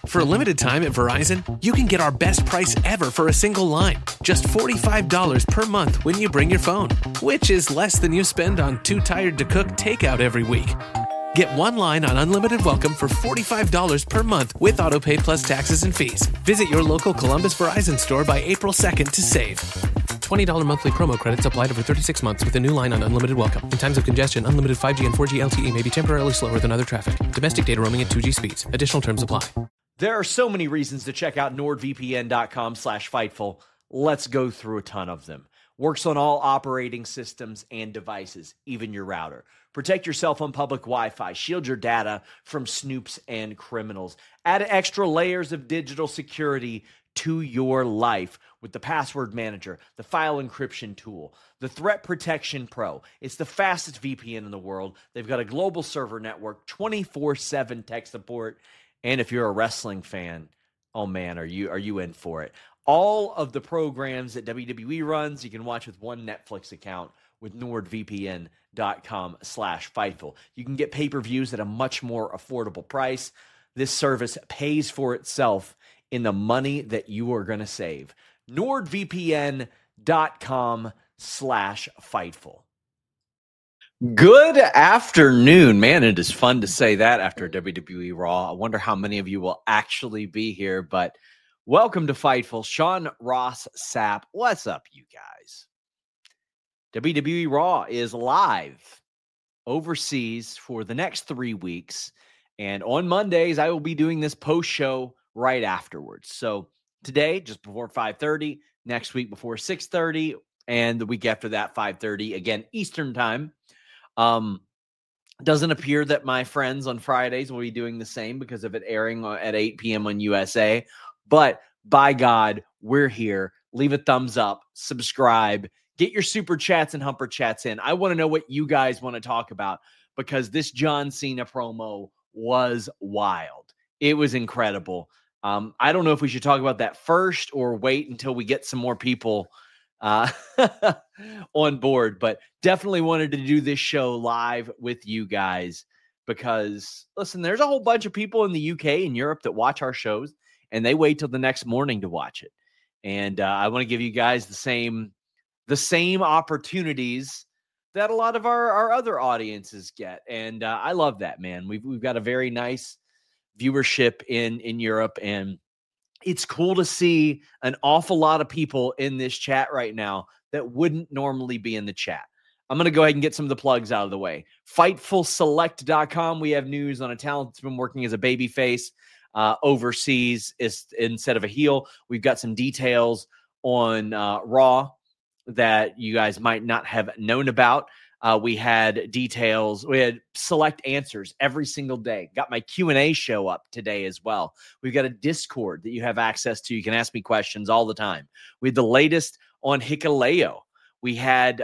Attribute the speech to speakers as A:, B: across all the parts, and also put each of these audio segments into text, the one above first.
A: For a limited time at Verizon, you can get our best price ever for a single line. Just $45 per month when you bring your phone, which is less than you spend on Too Tired to Cook takeout every week. Get one line on Unlimited Welcome for $45 per month with AutoPay plus taxes and fees. Visit your local Columbus Verizon store by April 2nd to save. $20 monthly promo credits applied over 36 months with a new line on Unlimited Welcome. In times of congestion, unlimited 5G and 4G LTE may be temporarily slower than other traffic. Domestic data roaming at 2G speeds. Additional terms apply.
B: There are so many reasons to check out nordvpn.com/Fightful. Let's go through a ton of them. Works on all operating systems and devices, even your router. Protect yourself on public Wi-Fi. Shield your data from snoops and criminals. Add extra layers of digital security to your life with the Password Manager, the File Encryption Tool, the Threat Protection Pro. It's the fastest VPN in the world. They've got a global server network, 24/7 tech support. And if you're a wrestling fan, oh man, are you in for it? All of the programs that WWE runs, you can watch with one Netflix account with nordvpn.com/Fightful. You can get pay-per-views at a much more affordable price. This service pays for itself in the money that you are going to save. nordvpn.com/Fightful. Good afternoon. Man, it is fun to say that after WWE Raw. I wonder how many of you will actually be here, but welcome to Fightful. Sean Ross Sapp. What's up, you guys? WWE Raw is live overseas for the next 3 weeks, and on Mondays, I will be doing this post-show right afterwards. So today, just before 5:30, next week before 6:30, and the week after that, 5:30, again, Eastern time. Doesn't appear that my friends on Fridays will be doing the same because of it airing at 8 p.m. on USA. But by God, we're here. Leave a thumbs up, subscribe, get your super chats and humper chats in. I want to know what you guys want to talk about because this John Cena promo was wild. It was incredible. I don't know if we should talk about that first or wait until we get some more people on board, but definitely wanted to do this show live with you guys because, listen, there's a whole bunch of people in the UK and Europe that watch our shows and they wait till the next morning to watch it. And I want to give you guys the same opportunities that a lot of our other audiences get. And I love that, man. We've got a very nice viewership in Europe, and it's cool to see an awful lot of people in this chat right now that wouldn't normally be in the chat. I'm going to go ahead and get some of the plugs out of the way. FightfulSelect.com. We have news on a talent that's been working as a babyface overseas instead of a heel. We've got some details on Raw that you guys might not have known about. We had details. We had select answers every single day. Got my Q&A show up today as well. We've got a Discord that you have access to. You can ask me questions all the time. We had the latest on Hikuleo. We had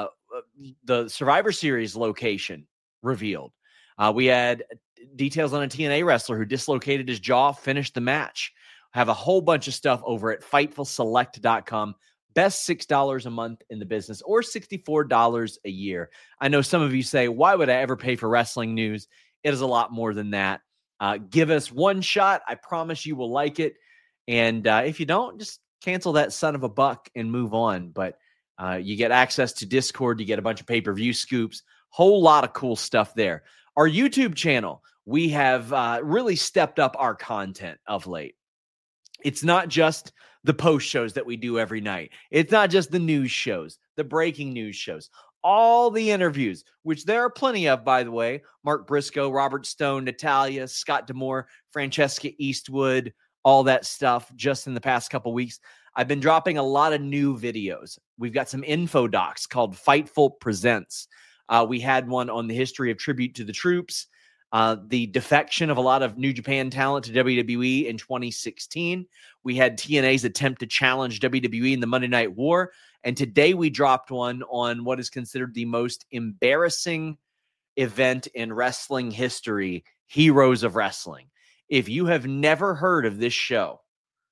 B: the Survivor Series location revealed. We had details on a TNA wrestler who dislocated his jaw, finished the match. Have a whole bunch of stuff over at FightfulSelect.com. Best $6 a month in the business, or $64 a year. I know some of you say, why would I ever pay for wrestling news? It is a lot more than that. Give us one shot. I promise you will like it. And if you don't, just cancel that son of a buck and move on. But you get access to Discord. You get a bunch of pay-per-view scoops. Whole lot of cool stuff there. Our YouTube channel, we have really stepped up our content of late. It's not just the post shows that we do every night. It's not just the news shows, the breaking news shows, all the interviews, which there are plenty of, by the way. Mark Briscoe, Robert Stone, Natalia, Scott D'Amore, Francesca Eastwood, all that stuff just in the past couple weeks. I've been dropping a lot of new videos. We've got some info docs called Fightful Presents. We had one on the history of Tribute to the Troops, the defection of a lot of New Japan talent to WWE in 2016. We had TNA's attempt to challenge WWE in the Monday Night War. And today we dropped one on what is considered the most embarrassing event in wrestling history, Heroes of Wrestling. If you have never heard of this show,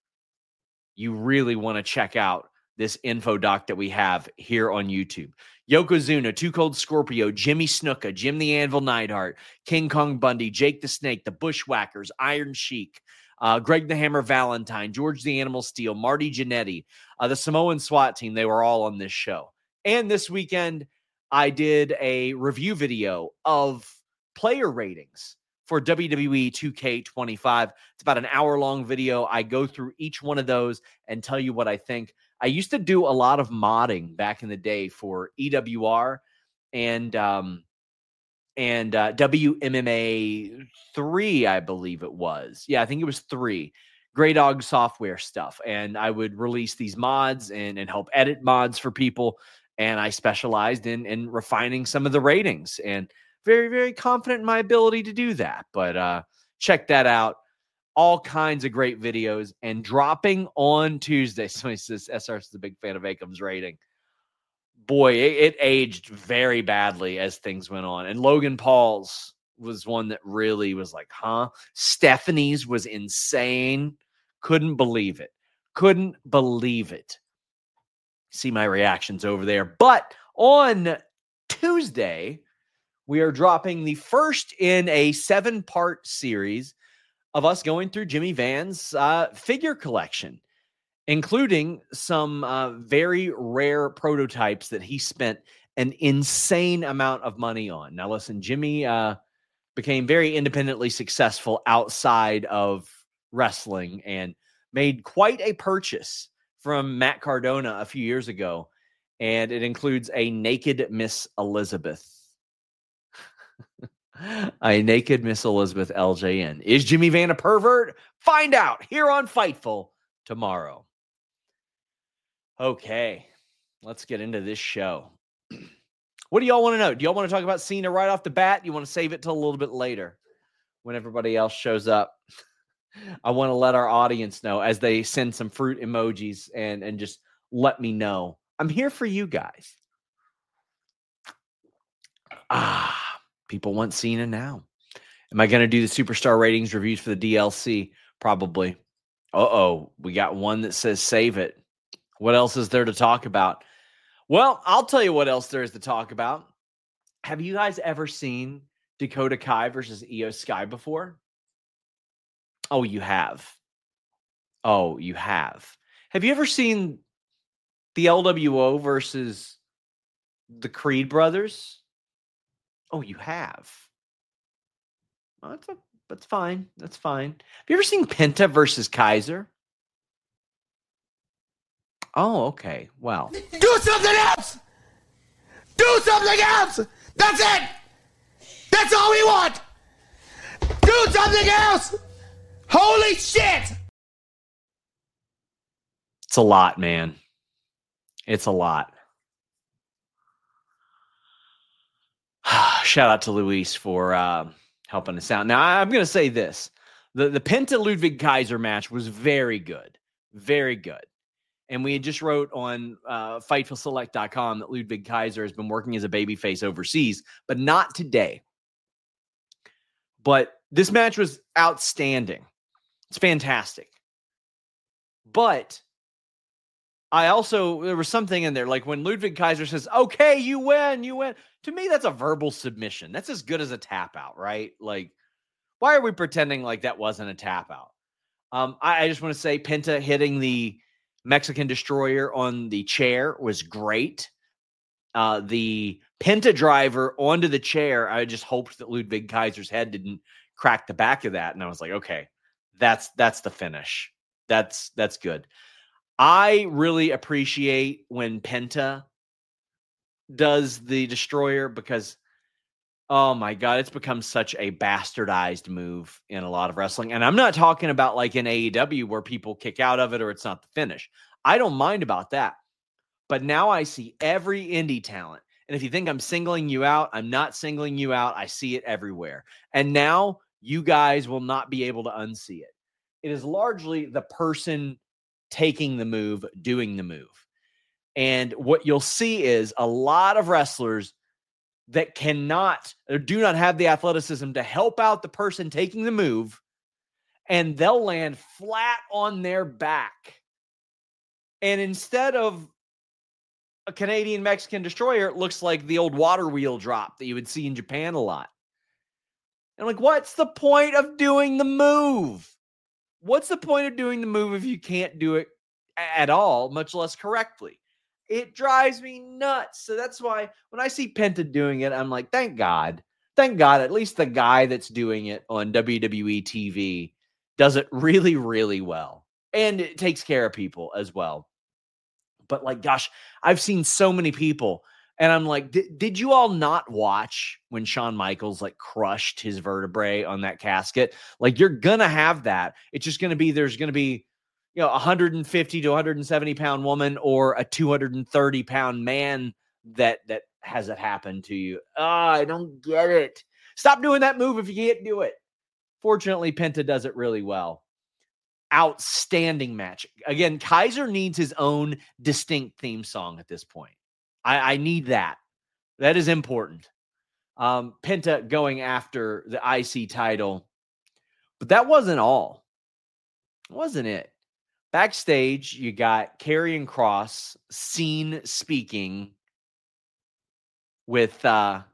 B: you really want to check out this info doc that we have here on YouTube. Yokozuna, Too Cold Scorpio, Jimmy Snuka, Jim the Anvil Neidhart, King Kong Bundy, Jake the Snake, the Bushwhackers, Iron Sheik, Greg the Hammer Valentine, George the Animal Steel, Marty Jannetty, the Samoan SWAT team. They were all on this show. And this weekend, I did a review video of player ratings for WWE 2K25. It's about an hour-long video. I go through each one of those and tell you what I think. I used to do a lot of modding back in the day for EWR and WMMA 3, I believe it was. Yeah, I think it was 3. Grey Dog software stuff. And I would release these mods and help edit mods for people. And I specialized in refining some of the ratings. And very, very confident in my ability to do that. But check that out. All kinds of great videos. And dropping on Tuesday. Somebody says SRS is a big fan of Akam's rating. Boy, it aged very badly as things went on. And Logan Paul's was one that really was like, huh? Stephanie's was insane. Couldn't believe it. Couldn't believe it. See my reactions over there. But on Tuesday, we are dropping the first in a 7-part series of us going through Jimmy Van's figure collection, including some very rare prototypes that he spent an insane amount of money on. Now, listen, Jimmy became very independently successful outside of wrestling and made quite a purchase from Matt Cardona a few years ago, and it includes a naked Miss Elizabeth. A naked Miss Elizabeth LJN. Is Jimmy Van a pervert? Find out here on Fightful tomorrow. Okay, let's get into this show. What do y'all want to know? Do y'all want to talk about Cena right off the bat? You want to save it till a little bit later when everybody else shows up? I want to let our audience know as they send some fruit emojis and just let me know. I'm here for you guys. People want Cena now. Am I going to do the superstar ratings reviews for the DLC? Probably. We got one that says save it. What else is there to talk about? Well, I'll tell you what else there is to talk about. Have you guys ever seen Dakota Kai versus Io Sky before? Oh, you have. Oh, you have. Have you ever seen the LWO versus the Creed brothers? Oh, you have. Well, that's fine. That's fine. Have you ever seen Penta versus Kaiser? Oh, okay. Well.
C: Do something else! Do something else! That's it! That's all we want! Do something else! Holy shit!
B: It's a lot, man. It's a lot. Shout out to Luis for helping us out. Now, I'm going to say this. The Penta Ludwig Kaiser match was very good. Very good. And we had just wrote on FightfulSelect.com that Ludwig Kaiser has been working as a babyface overseas, but not today. But this match was outstanding. It's fantastic. But there was something in there, like when Ludwig Kaiser says, okay, you win. To me, that's a verbal submission. That's as good as a tap out, right? Like, why are we pretending like that wasn't a tap out? I just want to say Penta hitting the Mexican Destroyer on the chair was great. The Penta driver onto the chair, I just hoped that Ludwig Kaiser's head didn't crack the back of that. And I was like, okay, that's the finish. That's good. I really appreciate when Penta does the Destroyer because, oh my God, it's become such a bastardized move in a lot of wrestling. And I'm not talking about like in AEW where people kick out of it or it's not the finish. I don't mind about that. But now I see every indie talent. And if you think I'm singling you out, I'm not singling you out. I see it everywhere. And now you guys will not be able to unsee it. It is largely the person taking the move, doing the move. And what you'll see is a lot of wrestlers that cannot or do not have the athleticism to help out the person taking the move, and they'll land flat on their back. And instead of a Canadian Mexican Destroyer, it looks like the old water wheel drop that you would see in Japan a lot. And like, what's the point of doing the move? What's the point of doing the move if you can't do it at all, much less correctly? It drives me nuts. So that's why when I see Penta doing it, I'm like, thank God. Thank God, at least the guy that's doing it on WWE TV does it really, really well. And it takes care of people as well. But like, gosh, I've seen so many people. And I'm like, did you all not watch when Shawn Michaels like crushed his vertebrae on that casket? Like, you're going to have that. It's just going to be, there's going to be, you know, a 150 to 170 pound woman or a 230 pound man that has it happen to you. I don't get it. Stop doing that move if you can't do it. Fortunately, Penta does it really well. Outstanding match. Again, Kaiser needs his own distinct theme song at this point. I need that. That is important. Penta going after the IC title. But that wasn't all. Wasn't it? Backstage, you got Karrion Kross seen speaking with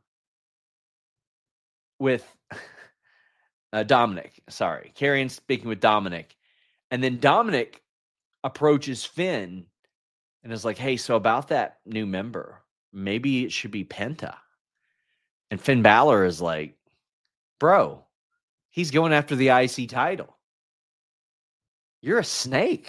B: Dominic. Sorry. Karrion speaking with Dominic. And then Dominic approaches Finn and is like, hey, so about that new member, maybe it should be Penta. And Finn Balor is like, bro, he's going after the IC title. You're a snake.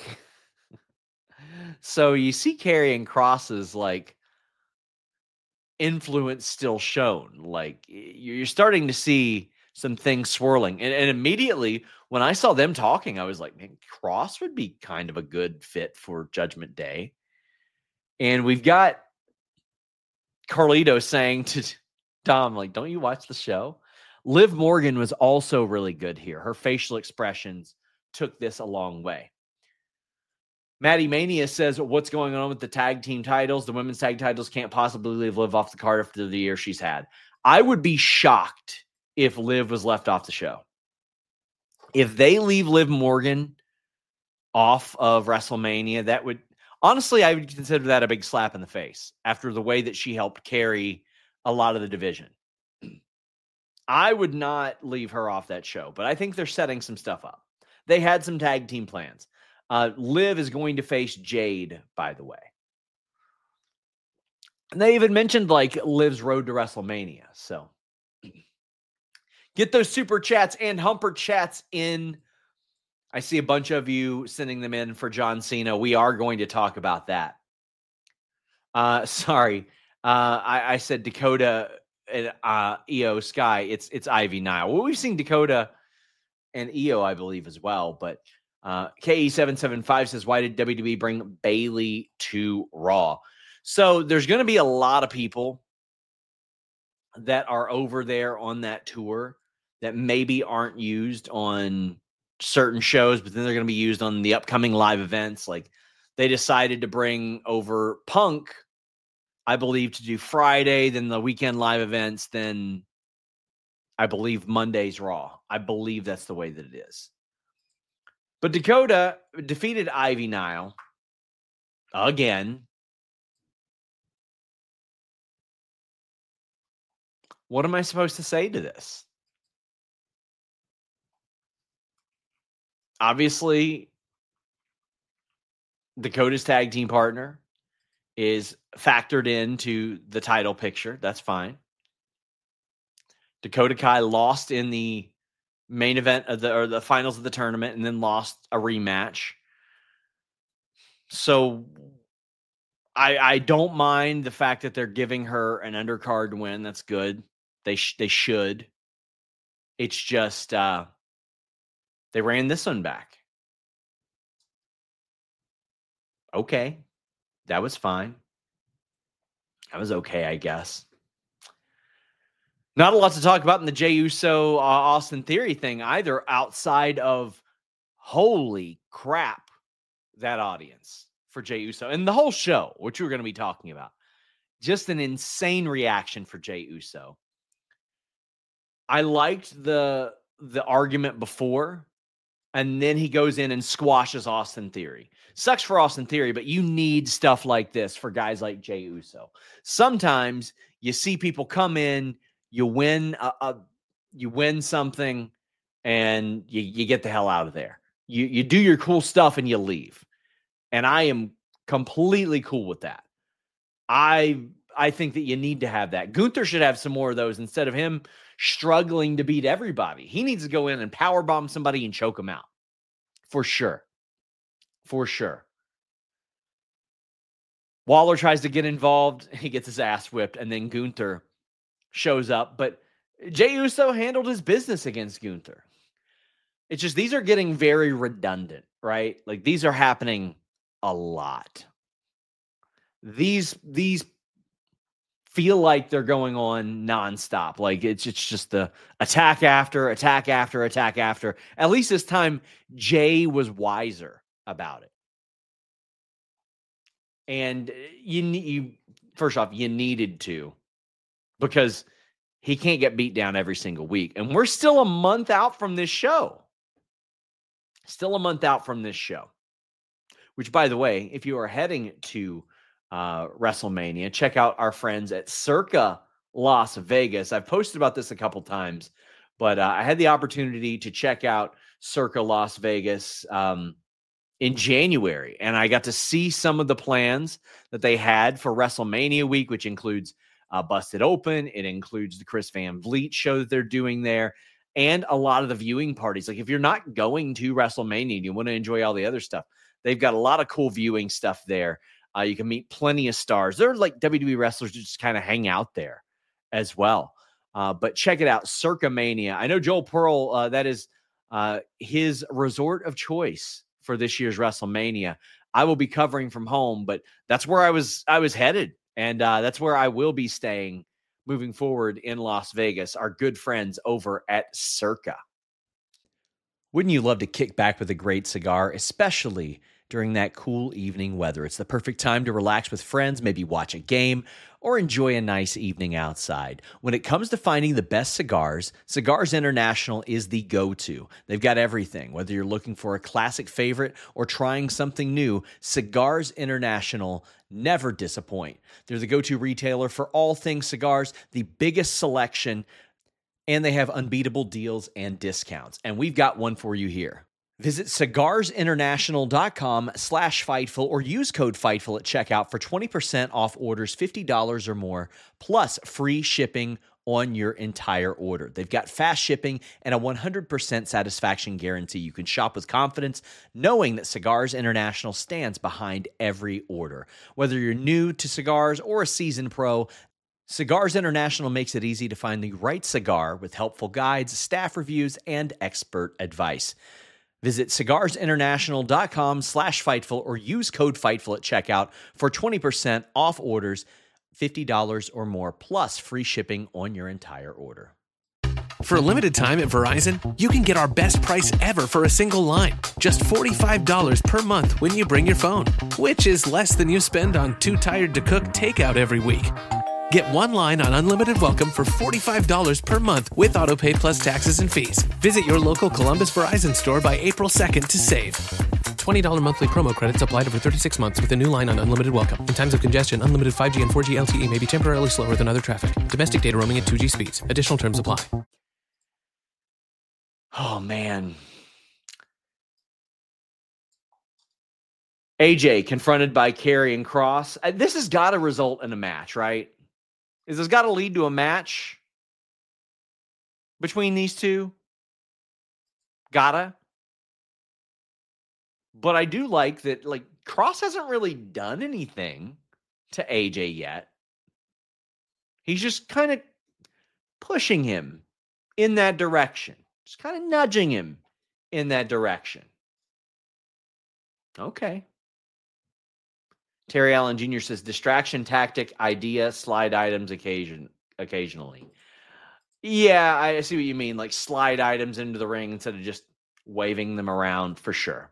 B: So you see Karrion Kross's like influence still shown. Like, you're starting to see some things swirling. And immediately when I saw them talking, I was like, man, Kross would be kind of a good fit for Judgment Day. And we've got Carlito saying to Dom, like, don't you watch the show? Liv Morgan was also really good here. Her facial expressions took this a long way. Maddie Mania says, what's going on with the tag team titles? The women's tag titles can't possibly leave Liv off the card after the year she's had. I would be shocked if Liv was left off the show. If they leave Liv Morgan off of WrestleMania, that would, honestly, I would consider that a big slap in the face after the way that she helped carry a lot of the division. I would not leave her off that show, but I think they're setting some stuff up. They had some tag team plans. Liv is going to face Jade, by the way. And they even mentioned like Liv's road to WrestleMania. So get those super chats and humper chats in. I see a bunch of you sending them in for John Cena. We are going to talk about that. Sorry. I said Dakota and Io Sky. It's Ivy Nile. Well, we've seen Dakota and Io, I believe, as well. But KE775 says, why did WWE bring Bayley to Raw? So there's going to be a lot of people that are over there on that tour that maybe aren't used on certain shows, but then they're going to be used on the upcoming live events. Like, they decided to bring over Punk, I believe, to do Friday, then the weekend live events, then I believe Monday's Raw. I believe that's the way that it is. But Dakota defeated Ivy Nile again. What am I supposed to say to this? Obviously, Dakota's tag team partner is factored into the title picture. That's fine. Dakota Kai lost in the main event of the finals of the tournament and then lost a rematch. So I don't mind the fact that they're giving her an undercard win. That's good. They should. It's just they ran this one back. Okay. That was fine. That was okay, I guess. Not a lot to talk about in the Jey Uso Austin Theory thing either, outside of holy crap, that audience for Jey Uso and the whole show, which we're going to be talking about. Just an insane reaction for Jey Uso. I liked the argument before, and then he goes in and squashes Austin Theory. Sucks for Austin Theory, but you need stuff like this for guys like Jey Uso. Sometimes you see people come in, you win something, and you get the hell out of there. You do your cool stuff and you leave. And I am completely cool with that. I think that you need to have that. Gunther should have some more of those instead of him struggling to beat everybody. He needs to go in and powerbomb somebody and choke him out. For sure. For sure. Waller tries to get involved. He gets his ass whipped, and then Gunther shows up. But Jey Uso handled his business against Gunther. It's just these are getting very redundant, right? Like these are happening a lot. These feel like they're going on nonstop. Like it's just the attack after attack after attack after. At least this time, Jey was wiser about it. And you first off, you needed to, because he can't get beat down every single week. And we're still a month out from this show. Still a month out from this show. Which, by the way, if you are heading to WrestleMania, check out our friends at Circa Las Vegas. I've posted about this a couple times, but I had the opportunity to check out Circa Las Vegas in January, and I got to see some of the plans that they had for WrestleMania week, which includes Busted Open. It includes the Chris Van Vliet show that they're doing there, and a lot of the viewing parties. Like if you're not going to WrestleMania and you want to enjoy all the other stuff, they've got a lot of cool viewing stuff there. You can meet plenty of stars. They're like WWE wrestlers who just kind of hang out there as well. But check it out, Circa Mania. I know Joel Pearl, that is his resort of choice for this year's WrestleMania. I will be covering from home, but that's where I was headed. And that's where I will be staying moving forward in Las Vegas, our good friends over at Circa. Wouldn't you love to kick back with a great cigar, especially during that cool evening weather? It's the perfect time to relax with friends, maybe watch a game, or enjoy a nice evening outside. When it comes to finding the best cigars, Cigars International is the go-to. They've got everything. Whether you're looking for a classic favorite or trying something new, Cigars International never disappoint. They're the go-to retailer for all things cigars, the biggest selection, and they have unbeatable deals and discounts. And we've got one for you here. Visit cigarsinternational.com/Fightful or use code Fightful at checkout for 20% off orders $50 or more, plus free shipping on your entire order. They've got fast shipping and a 100% satisfaction guarantee. You can shop with confidence knowing that Cigars International stands behind every order. Whether you're new to cigars or a seasoned pro, Cigars International makes it easy to find the right cigar with helpful guides, staff reviews, and expert advice. Visit cigarsinternational.com/Fightful or use code Fightful at checkout for 20% off orders $50 or more, plus free shipping on your entire order.
A: For a limited time at Verizon, you can get our best price ever for a single line. Just $45 per month when you bring your phone, which is less than you spend on Too Tired to Cook takeout every week. Get one line on Unlimited Welcome for $45 per month with autopay plus taxes and fees. Visit your local Columbus Verizon store by April 2nd to save. $20 monthly promo credits applied over 36 months with a new line on Unlimited Welcome. In times of congestion, unlimited 5G and 4G LTE may be temporarily slower than other traffic. Domestic data roaming at 2G speeds. Additional terms apply.
B: Oh, man. AJ confronted by Karrion Kross. This has got to result in a match, right? Is this got to lead to a match between these two? Gotta. But I do like that, like, Kross hasn't really done anything to AJ yet. He's just kind of pushing him in that direction. Just kind of nudging him in that direction. Okay. Terry Allen Jr. says, distraction tactic, idea, slide items occasionally. Yeah, I see what you mean. Like slide items into the ring instead of just waving them around, for sure.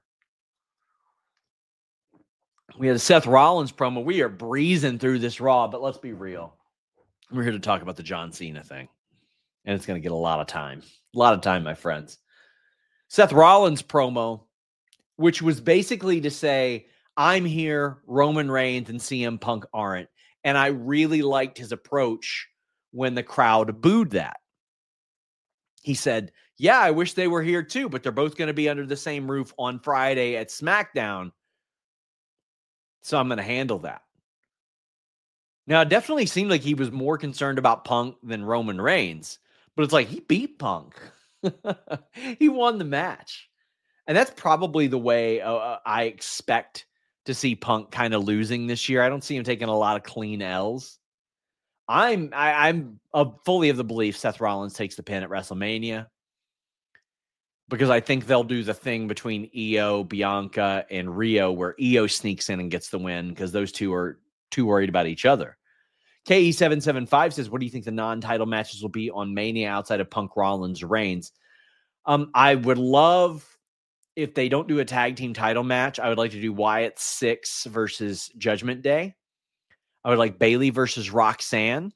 B: We had a Seth Rollins promo. We are breezing through this Raw, but let's be real. We're here to talk about the John Cena thing. And it's going to get a lot of time. A lot of time, my friends. Seth Rollins promo, which was basically to say, I'm here, Roman Reigns and CM Punk aren't. And I really liked his approach when the crowd booed that. he said, yeah, I wish they were here too, but they're both going to be under the same roof on Friday at SmackDown. So I'm going to handle that. Now, it definitely seemed like he was more concerned about Punk than Roman Reigns, but it's like he beat Punk. He won the match. And that's probably the way I expect to see Punk kind of losing this year. I don't see him taking a lot of clean L's. I'm fully of the belief Seth Rollins takes the pin at WrestleMania, because I think they'll do the thing between Io, Bianca, and Rio where Io sneaks in and gets the win because those two are too worried about each other. KE775 says, what do you think the non-title matches will be on Mania outside of Punk, Rollins, Reigns? I would love, if they don't do a tag team title match, I would like to do Wyatt 6 versus Judgment Day. I would like Bayley versus Roxanne.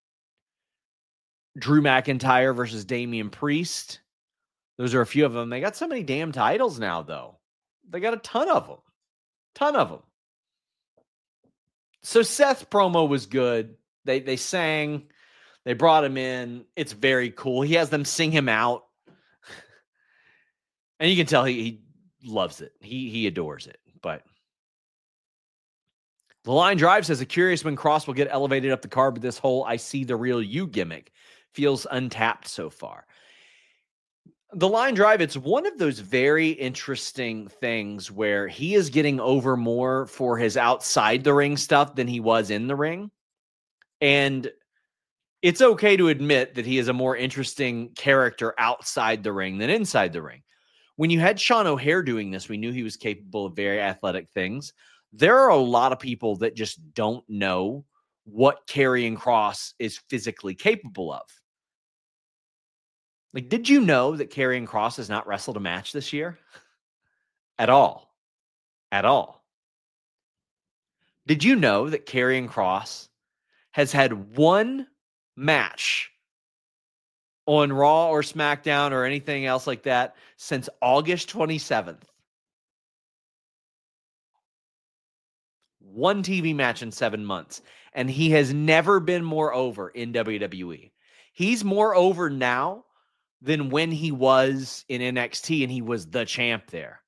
B: Drew McIntyre versus Damian Priest. Those are a few of them. They got so many damn titles now, though. They got a ton of them. So Seth's promo was good. They sang. They brought him in. It's very cool. He has them sing him out. And you can tell he loves it. He adores it. But The Line Drive says, curious when Cross will get elevated up the card, but this whole I see the real you gimmick feels untapped so far. The Line Drive, it's one of those very interesting things where he is getting over more for his outside the ring stuff than he was in the ring. And it's okay to admit that he is a more interesting character outside the ring than inside the ring. When you had Sean O'Haire doing this, we knew he was capable of very athletic things. There are a lot of people that just don't know what Karrion Kross is physically capable of. Like, did you know that Karrion Kross has not wrestled a match this year? At all. Did you know that Karrion Kross has had one match on Raw or SmackDown or anything else like that since August 27th? One TV match in 7 months. And he has never been more over in WWE. He's more over now than when he was in NXT and he was the champ there.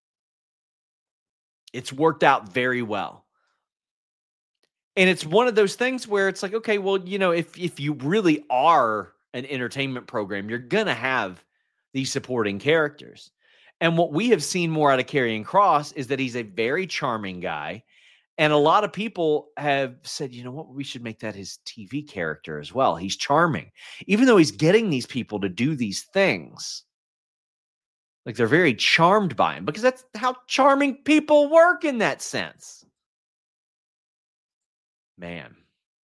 B: It's worked out very well. And it's one of those things where it's like, okay, well, you know, if you really are an entertainment program, you're going to have these supporting characters. And what we have seen more out of Karrion Kross is that he's a very charming guy. And a lot of people have said, you know what, we should make that his TV character as well. He's charming. Even though he's getting these people to do these things, like they're very charmed by him because that's how charming people work in that sense. Man.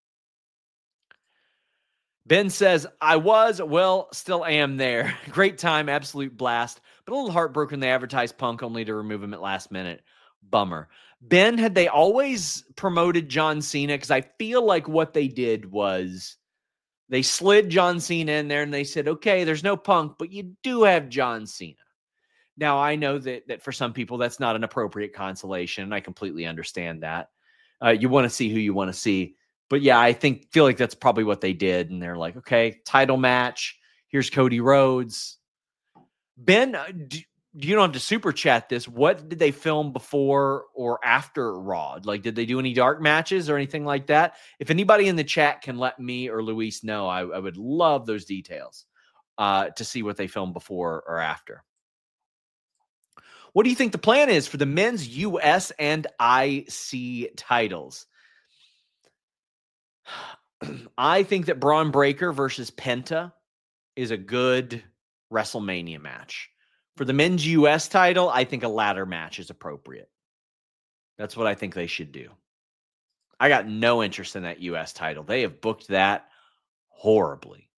B: Ben says, still am there. Great time, absolute blast, but a little heartbroken they advertised Punk only to remove him at last minute. Bummer. Ben, had they always promoted John Cena? Because I feel like what they did was they slid John Cena in there and they said, okay, there's no Punk, but you do have John Cena. Now, I know that for some people, that's not an appropriate consolation. I completely understand that. You want to see who you want to see. But yeah, I feel like that's probably what they did. And they're like, okay, title match. Here's Cody Rhodes. Ben, you don't have to super chat this. What did they film before or after Raw? Like, did they do any dark matches or anything like that? If anybody in the chat can let me or Luis know, I would love those details to see what they filmed before or after. What do you think the plan is for the men's US and IC titles? I think that Braun Breaker versus Penta is a good WrestleMania match. For the men's US title, I think a ladder match is appropriate. That's what I think they should do. I got no interest in that US title. They have booked that horribly.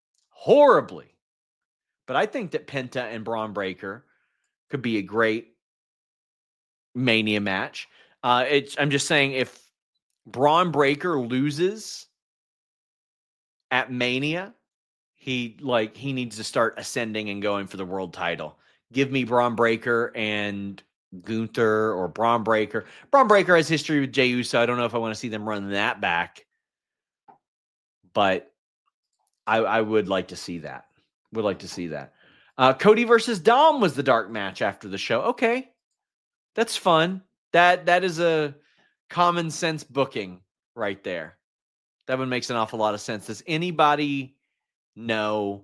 B: But I think that Penta and Braun Breaker could be a great Mania match. I'm just saying, if Braun Breaker loses at Mania, he needs to start ascending and going for the world title. Give me Braun Breaker and Gunther, or Braun Breaker. Braun Breaker has history with Jey Uso. I don't know if I want to see them run that back, but I would like to see that. Would like to see that. Cody versus Dom was the dark match after the show. Okay. That's fun. That is a common sense booking right there. That one makes an awful lot of sense. Does anybody know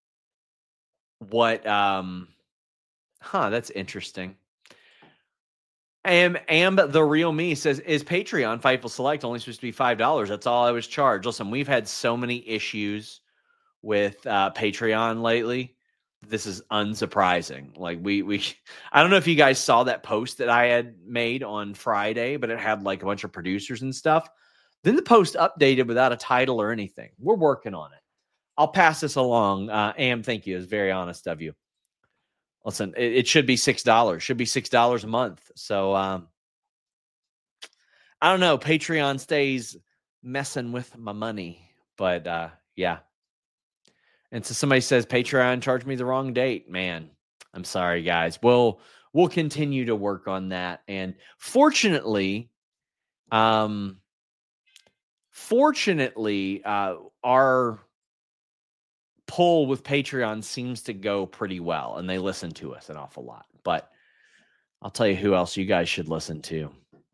B: what that's interesting. Am the real me says, is Patreon Fightful Select only supposed to be $5? That's all I was charged. Listen, we've had so many issues with Patreon lately. This is unsurprising. Like we I don't know if you guys saw that post that I had made on Friday, but it had like a bunch of producers and stuff. Then the post updated without a title or anything. We're working on it. I'll pass this along. Am, thank you. It's very honest of you. Listen, it should be $6. Should be $6 a month. So I don't know. Patreon stays messing with my money, but yeah. And so somebody says Patreon charged me the wrong date. Man, I'm sorry, guys. We'll continue to work on that. And fortunately, our pull with Patreon seems to go pretty well, and they listen to us an awful lot. But I'll tell you who else you guys should listen to.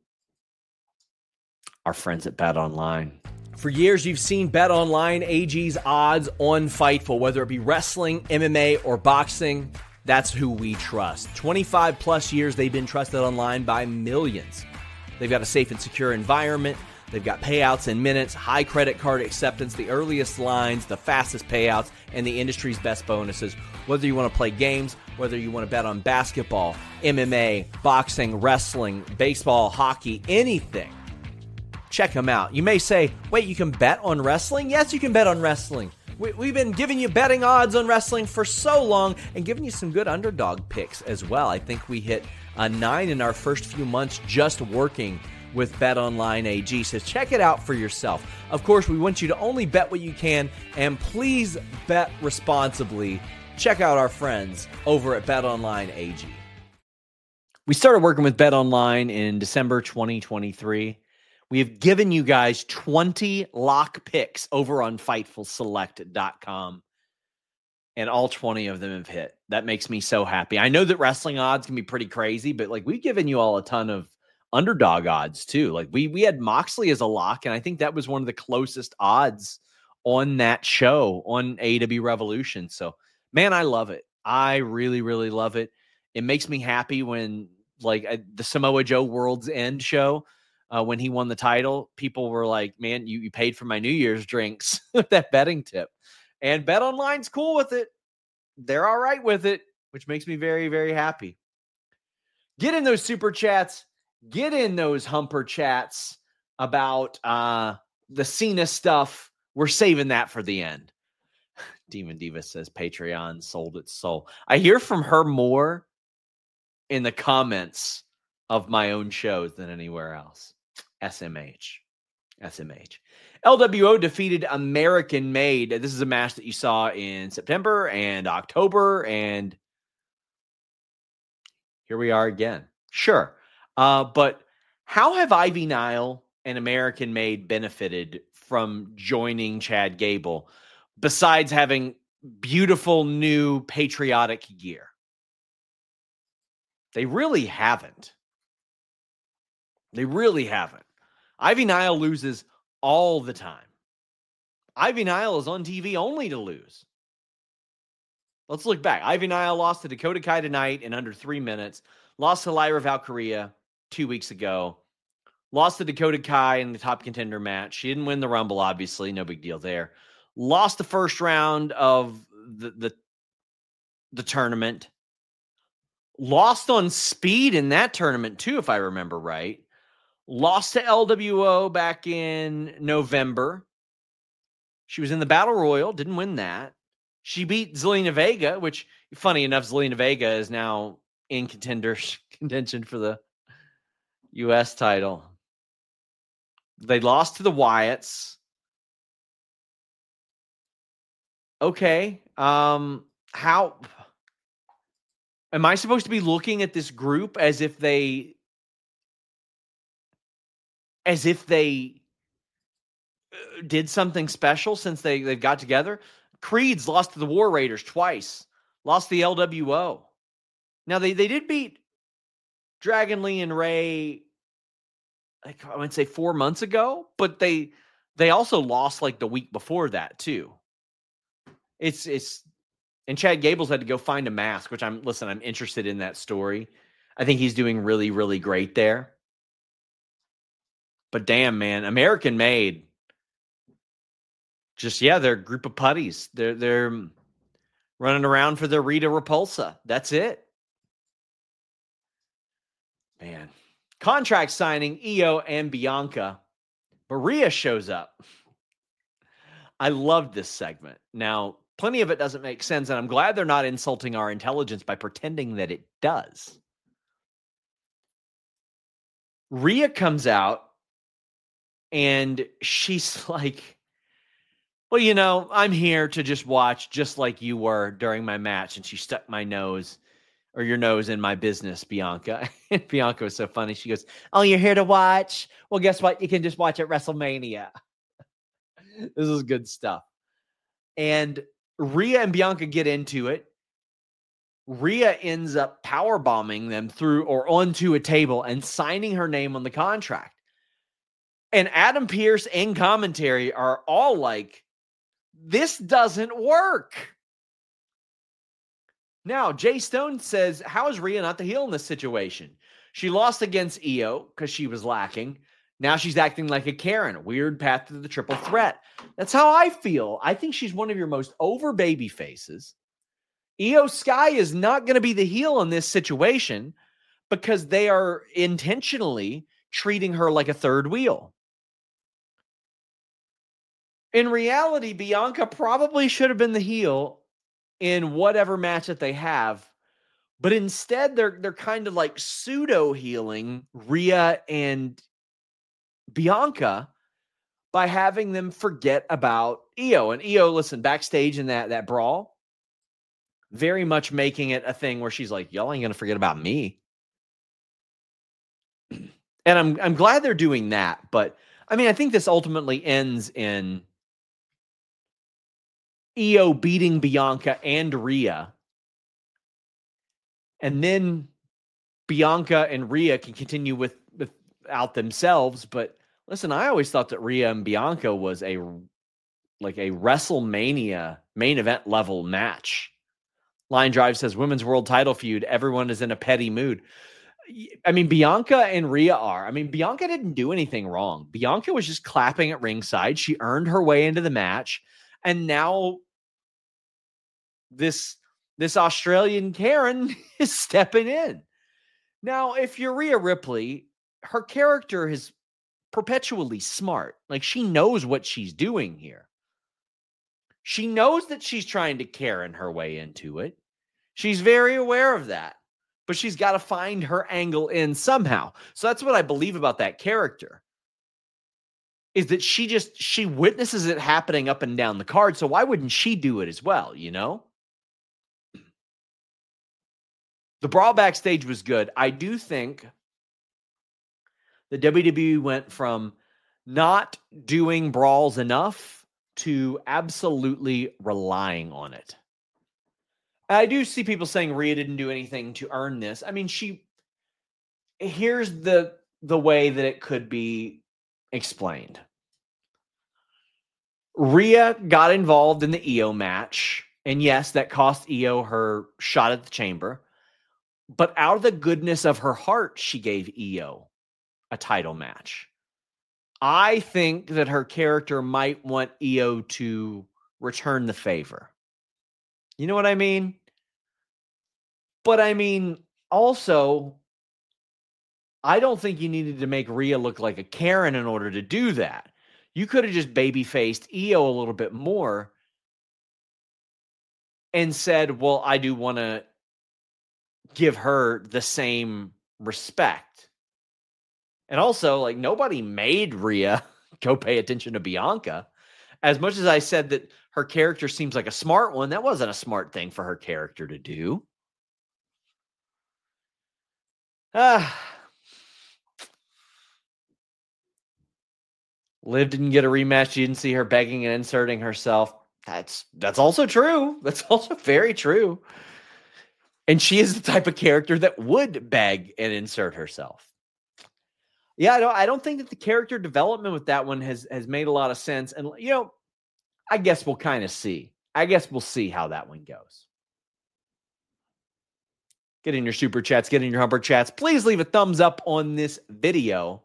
B: Our friends at BetOnline.
D: For years, you've seen BetOnline AG's odds on Fightful, whether it be wrestling, MMA, or boxing. That's who we trust. 25 plus years, they've been trusted online by millions. They've got a safe and secure environment. They've got payouts in minutes, high credit card acceptance, the earliest lines, the fastest payouts, and the industry's best bonuses. Whether you want to play games, whether you want to bet on basketball, MMA, boxing, wrestling, baseball, hockey, anything, check them out. You may say, wait, you can bet on wrestling? Yes, you can bet on wrestling. We've been giving you betting odds on wrestling for so long and giving you some good underdog picks as well. I think we hit a 9 in our first few months just working with BetOnline AG. So check it out for yourself. Of course, we want you to only bet what you can, and please bet responsibly. Check out our friends over at BetOnline AG.
B: We started working with BetOnline in December 2023. We have given you guys 20 lock picks over on FightfulSelect.com, and all 20 of them have hit. That makes me so happy. I know that wrestling odds can be pretty crazy, but like we've given you all a ton of underdog odds too. Like we had Moxley as a lock, and I think that was one of the closest odds on that show on AEW Revolution. So, man, I love it. I really, really love it. It makes me happy when like the Samoa Joe World's End show, when he won the title, people were like, man, you paid for my New Year's drinks with that betting tip. And BetOnline's cool with it. They're all right with it, which makes me very, very happy. Get in those super chats. Get in those humper chats about the Cena stuff. We're saving that for the end. Demon Diva says Patreon sold its soul. I hear from her more in the comments of my own shows than anywhere else. SMH. LWO defeated American Made. This is a match that you saw in September and October, and here we are again. Sure. But how have Ivy Nile and American Made benefited from joining Chad Gable besides having beautiful new patriotic gear? They really haven't. Ivy Nile loses all the time. Ivy Nile is on TV only to lose. Let's look back. Ivy Nile lost to Dakota Kai tonight in under 3 minutes. Lost to Lyra Valkyria 2 weeks ago. Lost to Dakota Kai in the top contender match. She didn't win the Rumble, obviously. No big deal there. Lost the first round of the tournament. Lost on speed in that tournament, too, if I remember right. Lost to LWO back in November. She was in the Battle Royal. Didn't win that. She beat Zelina Vega, which, funny enough, Zelina Vega is now in contention for the U.S. title. They lost to the Wyatts. Okay. How am I supposed to be looking at this group as if they did something special since they got together? Creeds lost to the War Raiders twice. Lost the LWO. Now, they did beat Dragon Lee and Ray, like I would say 4 months ago, but they also lost like the week before that too. And Chad Gables had to go find a mask, which I'm interested in that story. I think he's doing really, really great there. But damn, man, American Made. Just, they're a group of putties. They're running around for their Rita Repulsa. That's it. Man. Contract signing, Io and Bianca. But Rhea shows up. I loved this segment. Now, plenty of it doesn't make sense, and I'm glad they're not insulting our intelligence by pretending that it does. Rhea comes out, and she's like, well, I'm here to just watch just like you were during my match. And she stuck your nose in my business, Bianca. And Bianca was so funny. She goes, oh, you're here to watch? Well, guess what? You can just watch at WrestleMania. This is good stuff. And Rhea and Bianca get into it. Rhea ends up powerbombing them through or onto a table and signing her name on the contract. And Adam Pearce and commentary are all like, this doesn't work. Now, Jay Stone says, how is Rhea not the heel in this situation? She lost against Io because she was lacking. Now she's acting like a Karen. Weird path to the triple threat. That's how I feel. I think she's one of your most over baby faces. Io Sky is not going to be the heel in this situation because they are intentionally treating her like a third wheel. In reality, Bianca probably should have been the heel in whatever match that they have, but instead they're kind of like pseudo healing Rhea and Bianca by having them forget about Io. And Io, listen, backstage in that brawl, very much making it a thing where she's like, y'all ain't gonna forget about me. And I'm glad they're doing that, but I mean, I think this ultimately ends in Io beating Bianca and Rhea. And then Bianca and Rhea can continue without themselves. But listen, I always thought that Rhea and Bianca was a WrestleMania main event level match. Line Drive says, women's world title feud. Everyone is in a petty mood. I mean, Bianca and Rhea are. I mean, Bianca didn't do anything wrong. Bianca was just clapping at ringside. She earned her way into the match. And now this Australian Karen is stepping in. Now, if you're Rhea Ripley, her character is perpetually smart. Like, she knows what she's doing here. She knows that she's trying to Karen her way into it. She's very aware of that. But she's got to find her angle in somehow. So that's what I believe about that character. Is that she witnesses it happening up and down the card. So why wouldn't she do it as well, you know? The brawl backstage was good. I do think the WWE went from not doing brawls enough to absolutely relying on it. I do see people saying Rhea didn't do anything to earn this. I mean, here's the way that it could be explained. Rhea got involved in the Io match, and yes, that cost Io her shot at the chamber. But out of the goodness of her heart, she gave Io a title match. I think that her character might want Io to return the favor. You know what I mean? But I mean, also, I don't think you needed to make Rhea look like a Karen in order to do that. You could have just baby-faced Io a little bit more and said, well, I do want to give her the same respect. And also, like, nobody made Rhea go pay attention to Bianca. As much as I said that her character seems like a smart one, that wasn't a smart thing for her character to do. Liv didn't get a rematch. You didn't see her begging and inserting herself. That's also true. That's also very true. And she is the type of character that would beg and insert herself. Yeah, I don't think that the character development with that one has made a lot of sense. And, I guess we'll kind of see. I guess we'll see how that one goes. Get in your super chats, get in your Humber chats. Please leave a thumbs up on this video.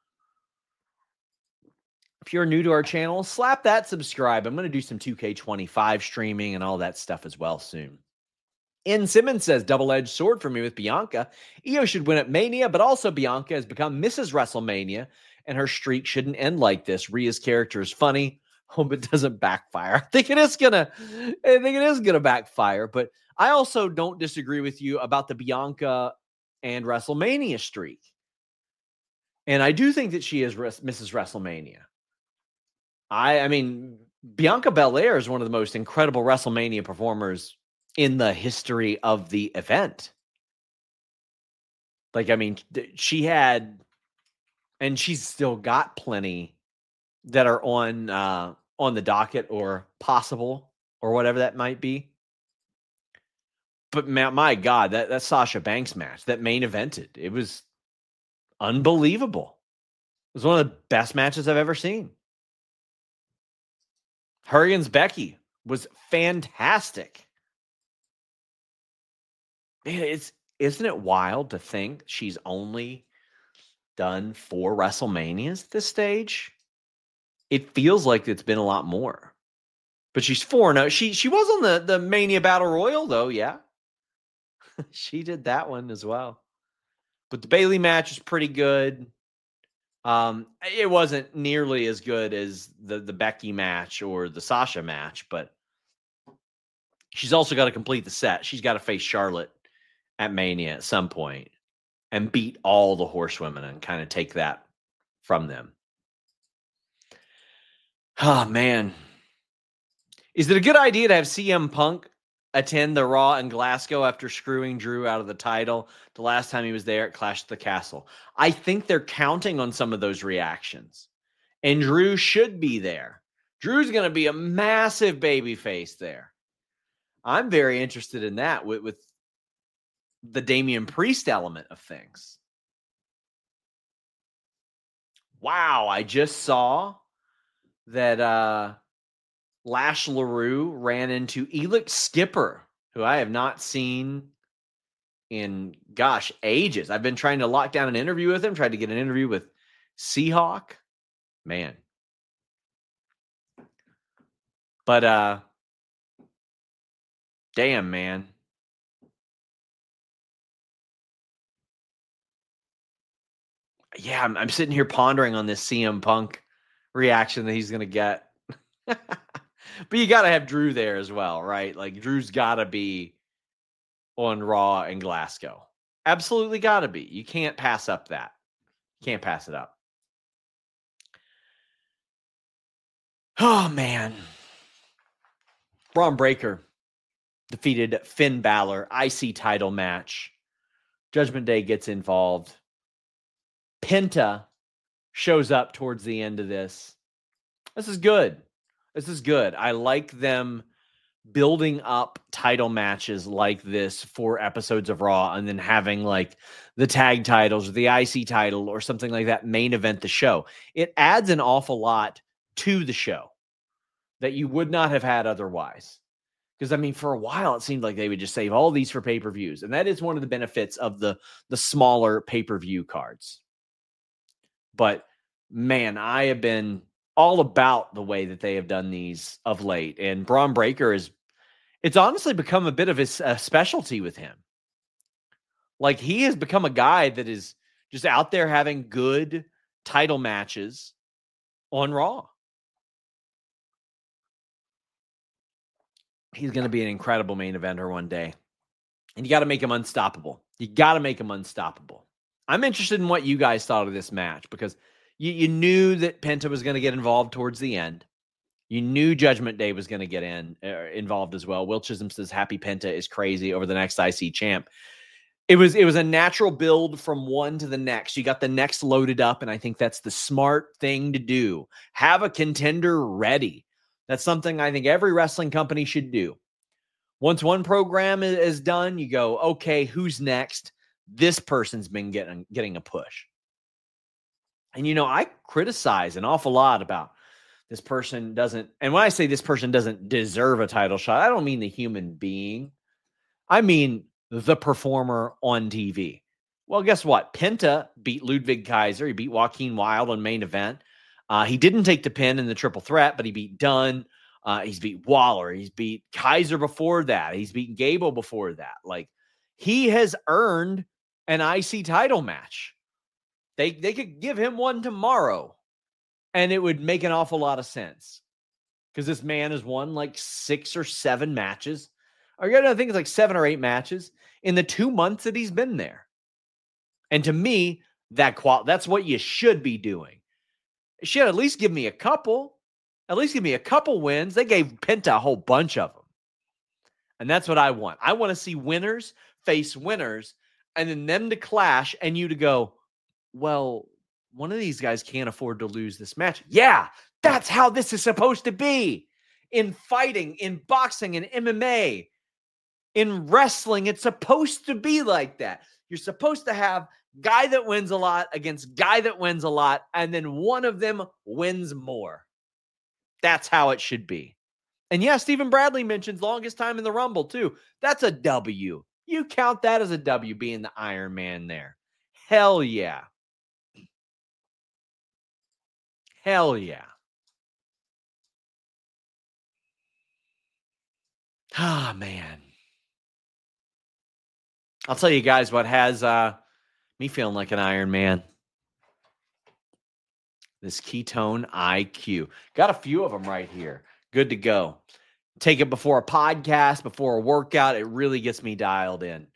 B: If you're new to our channel, slap that subscribe. I'm going to do some 2K25 streaming and all that stuff as well soon. N. Simmons says, double-edged sword for me with Bianca. Io should win at Mania, but also Bianca has become Mrs. WrestleMania, and her streak shouldn't end like this. Rhea's character is funny. Hope it doesn't backfire. I think it is gonna backfire, but I also don't disagree with you about the Bianca and WrestleMania streak. And I do think that she is Mrs. WrestleMania. I mean, Bianca Belair is one of the most incredible WrestleMania performers in the history of the event. Like, I mean, she had, and she's still got plenty that are on the docket or possible or whatever that might be. But my God, that Sasha Banks match, that main evented, it was unbelievable. It was one of the best matches I've ever seen. Her against Becky was fantastic. Man, isn't it wild to think she's only done 4 WrestleManias at this stage? It feels like it's been a lot more. But she's 4-0. She was on the Mania Battle Royal, though, yeah. She did that one as well. But the Bayley match is pretty good. It wasn't nearly as good as the Becky match or the Sasha match, but she's also got to complete the set. She's got to face Charlotte at Mania at some point and beat all the horsewomen and kind of take that from them. Oh, man. Is it a good idea to have CM Punk attend the Raw in Glasgow after screwing Drew out of the title the last time he was there at Clash at the Castle? I think they're counting on some of those reactions. And Drew should be there. Drew's going to be a massive babyface there. I'm very interested in that with the Damian Priest element of things. Wow, I just saw that Lash LaRue ran into Elix Skipper, who I have not seen in, ages. I've been trying to lock down an interview with him, tried to get an interview with Seahawk. Man. But, damn, man. Yeah, I'm sitting here pondering on this CM Punk reaction that he's going to get. But you got to have Drew there as well, right? Like, Drew's got to be on Raw in Glasgow. Absolutely got to be. You can't pass up that. Can't pass it up. Oh, man. Braun Breaker defeated Finn Balor. IC title match. Judgment Day gets involved. Penta shows up towards the end of this. This is good. This is good. I like them building up title matches like this for episodes of Raw and then having like the tag titles or the IC title or something like that main event the show. It adds an awful lot to the show that you would not have had otherwise. Because, I mean, for a while, it seemed like they would just save all these for pay-per-views. And that is one of the benefits of the smaller pay-per-view cards. But, man, I have been all about the way that they have done these of late. And Braun Breaker it's honestly become a bit of his specialty with him. Like, he has become a guy that is just out there having good title matches on Raw. He's going to be an incredible main eventer one day. And you got to make him unstoppable. You got to make him unstoppable. I'm interested in what you guys thought of this match because you knew that Penta was going to get involved towards the end. You knew Judgment Day was going to get involved as well. Will Chisholm says Happy Penta is crazy over the next IC champ. It was a natural build from one to the next. You got the next loaded up, and I think that's the smart thing to do. Have a contender ready. That's something I think every wrestling company should do. Once one program is done, you go, okay, who's next? This person's been getting a push. And, I criticize an awful lot about this person doesn't, and when I say this person doesn't deserve a title shot, I don't mean the human being. I mean the performer on TV. Well, guess what? Penta beat Ludwig Kaiser. He beat Joaquin Wilde on main event. He didn't take the pin in the triple threat, but he beat Dunn. He's beat Waller. He's beat Kaiser before that. He's beaten Gable before that. Like, he has earned an IC title match. They could give him one tomorrow, and it would make an awful lot of sense because this man has won like 6 or 7 matches. Or I think it's like 7 or 8 matches in the 2 months that he's been there. And to me, that's what you should be doing. You should at least give me a couple. At least give me a couple wins. They gave Penta a whole bunch of them. And that's what I want. I want to see winners face winners and then them to clash and you to go, well, one of these guys can't afford to lose this match. Yeah, that's how this is supposed to be. In fighting, in boxing, in MMA, in wrestling, it's supposed to be like that. You're supposed to have guy that wins a lot against guy that wins a lot, and then one of them wins more. That's how it should be. And yeah, Stephen Bradley mentions longest time in the Rumble too. That's a W. You count that as a W being the Iron Man there. Hell yeah. Hell yeah. Ah, man. I'll tell you guys what has me feeling like an Iron Man. This Ketone IQ. Got a few of them right here. Good to go. Take it before a podcast, before a workout. It really gets me dialed in.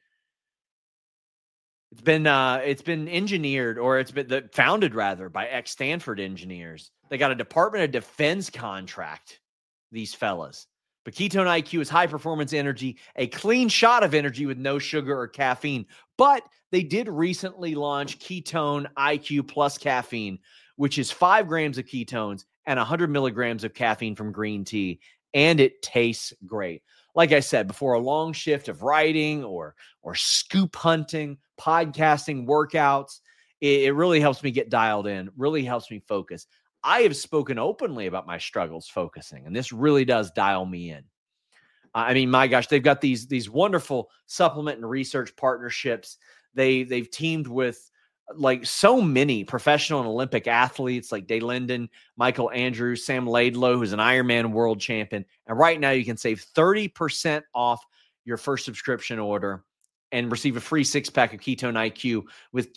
B: It's been engineered, or it's been founded rather by ex-Stanford engineers. They got a Department of Defense contract, these fellas. But Ketone IQ is high-performance energy, a clean shot of energy with no sugar or caffeine. But they did recently launch Ketone IQ Plus Caffeine, which is 5 grams of ketones and 100 milligrams of caffeine from green tea, and it tastes great. Like I said, before a long shift of writing or scoop hunting, podcasting, workouts, it really helps me get dialed in, really helps me focus. I have spoken openly about my struggles focusing, and this really does dial me in. I mean, my gosh, they've got these wonderful supplement and research partnerships. They've teamed with like so many professional and Olympic athletes like Day Linden, Michael Andrews, Sam Laidlow, who's an Ironman world champion. And right now you can save 30% off your first subscription order and receive a free 6-pack of Ketone IQ with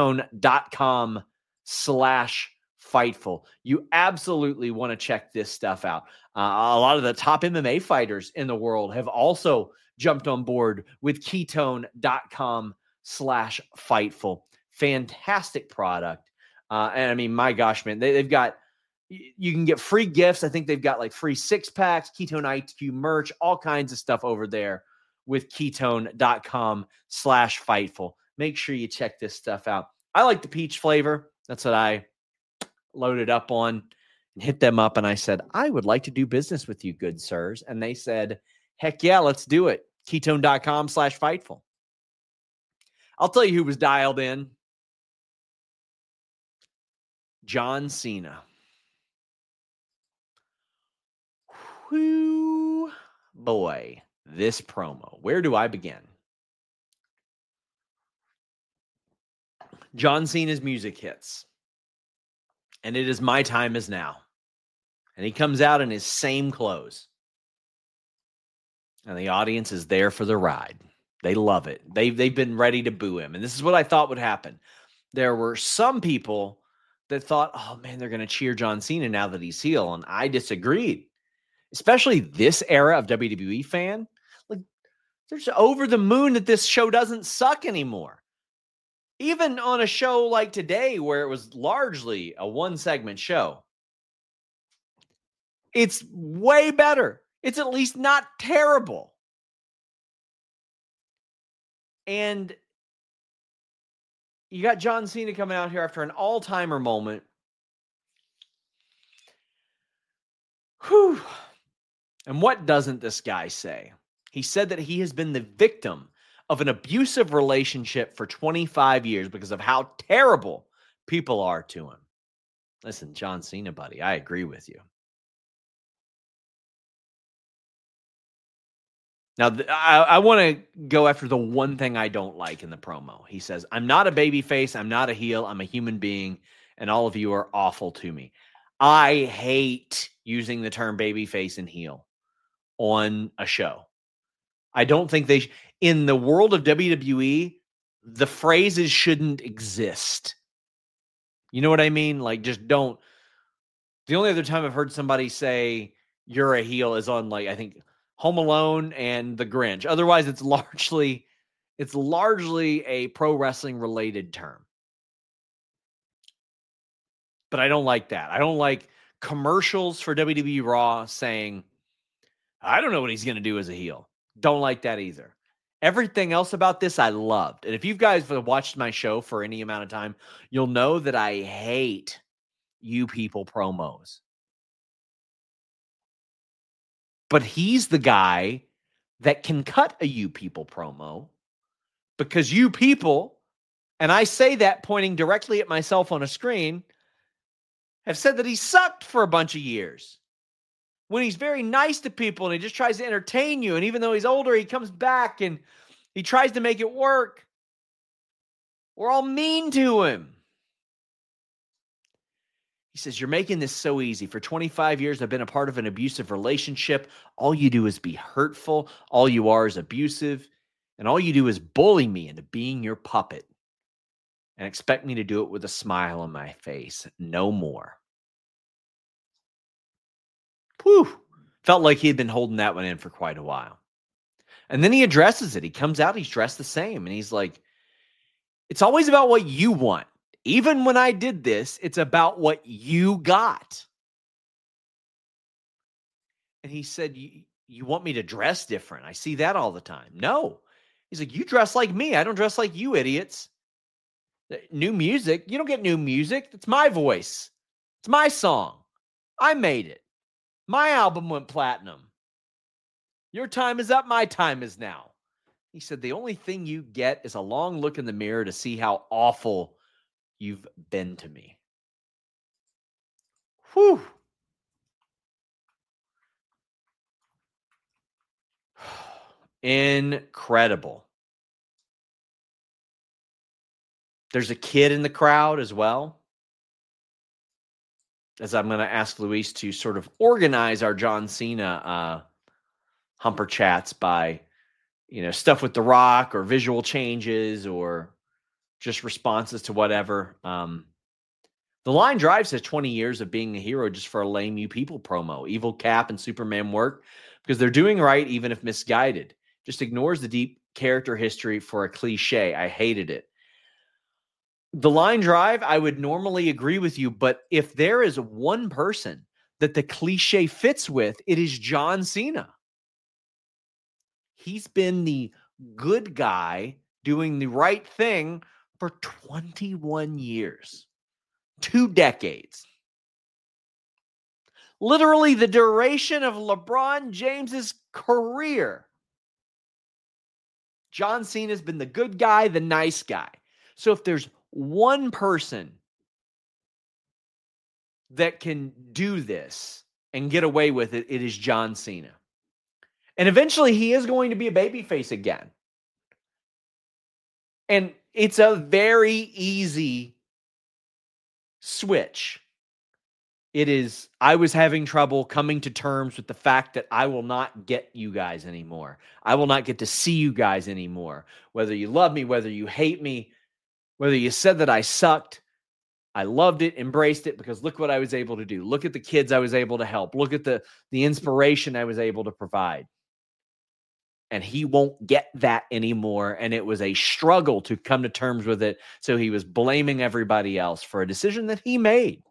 B: ketone.com/Fightful. You absolutely want to check this stuff out. A lot of the top MMA fighters in the world have also jumped on board with ketone.com/Fightful. Fantastic product. And I mean, my gosh, man, they've got, you can get free gifts. I think they've got like free 6-packs, Ketone IQ merch, all kinds of stuff over there with ketone.com/Fightful. Make sure you check this stuff out. I like the peach flavor. That's what I loaded up on and hit them up. And I said, I would like to do business with you, good sirs. And they said, heck yeah, let's do it. Ketone.com/Fightful. I'll tell you who was dialed in. John Cena. Whew, boy, this promo. Where do I begin? John Cena's music hits. And it is My Time Is Now. And he comes out in his same clothes. And the audience is there for the ride. They love it. They've been ready to boo him. And this is what I thought would happen. There were some people that thought, oh man, they're going to cheer John Cena now that he's heel. And I disagreed. Especially this era of WWE fan. Like, they're just over the moon that this show doesn't suck anymore. Even on a show like today, where it was largely a one-segment show, it's way better. It's at least not terrible. And you got John Cena coming out here after an all-timer moment. Whew. And what doesn't this guy say? He said that he has been the victim of an abusive relationship for 25 years because of how terrible people are to him. Listen, John Cena, buddy, I agree with you. Now, I want to go after the one thing I don't like in the promo. He says, I'm not a babyface. I'm not a heel. I'm a human being. And all of you are awful to me. I hate using the term babyface and heel on a show. I don't think in the world of WWE, the phrases shouldn't exist. You know what I mean? Like, just don't. The only other time I've heard somebody say you're a heel is on, like, I think Home Alone and The Grinch. Otherwise, it's largely a pro wrestling related term. But I don't like that. I don't like commercials for WWE Raw saying, I don't know what he's going to do as a heel. Don't like that either. Everything else about this I loved. And if you guys have watched my show for any amount of time, you'll know that I hate you people promos. But he's the guy that can cut a you people promo, because you people, and I say that pointing directly at myself on a screen, have said that he sucked for a bunch of years. When he's very nice to people and he just tries to entertain you. And even though he's older, he comes back and he tries to make it work. We're all mean to him. He says, you're making this so easy. For 25 years, I've been a part of an abusive relationship. All you do is be hurtful. All you are is abusive. And all you do is bully me into being your puppet and expect me to do it with a smile on my face. No more. Whew. Felt like he had been holding that one in for quite a while. And then he addresses it. He comes out, he's dressed the same. And he's like, it's always about what you want. Even when I did this, it's about what you got. And he said, you want me to dress different? I see that all the time. No. He's like, you dress like me. I don't dress like you idiots. New music. You don't get new music. It's my voice. It's my song. I made it. My album went platinum. Your time is up. My time is now. He said, the only thing you get is a long look in the mirror to see how awful you've been to me. Whew. Incredible. There's a kid in the crowd as well. As I'm going to ask Luis to sort of organize our John Cena Humper chats by, stuff with The Rock or visual changes or just responses to whatever. The Line Drive says 20 years of being a hero just for a lame you people promo. Evil Cap and Superman work because they're doing right even if misguided. Just ignores the deep character history for a cliche. I hated it. The Line Drive, I would normally agree with you, but if there is one person that the cliche fits with, it is John Cena. He's been the good guy doing the right thing for 21 years, 2 decades. Literally the duration of LeBron James's career. John Cena's been the good guy, the nice guy. So if there's one person that can do this and get away with it, it is John Cena. And eventually he is going to be a babyface again. And it's a very easy switch. It is, I was having trouble coming to terms with the fact that I will not get you guys anymore. I will not get to see you guys anymore. Whether you love me, whether you hate me, whether you said that I sucked, I loved it, embraced it, because look what I was able to do. Look at the kids I was able to help. Look at the inspiration I was able to provide. And he won't get that anymore. And it was a struggle to come to terms with it. So he was blaming everybody else for a decision that he made.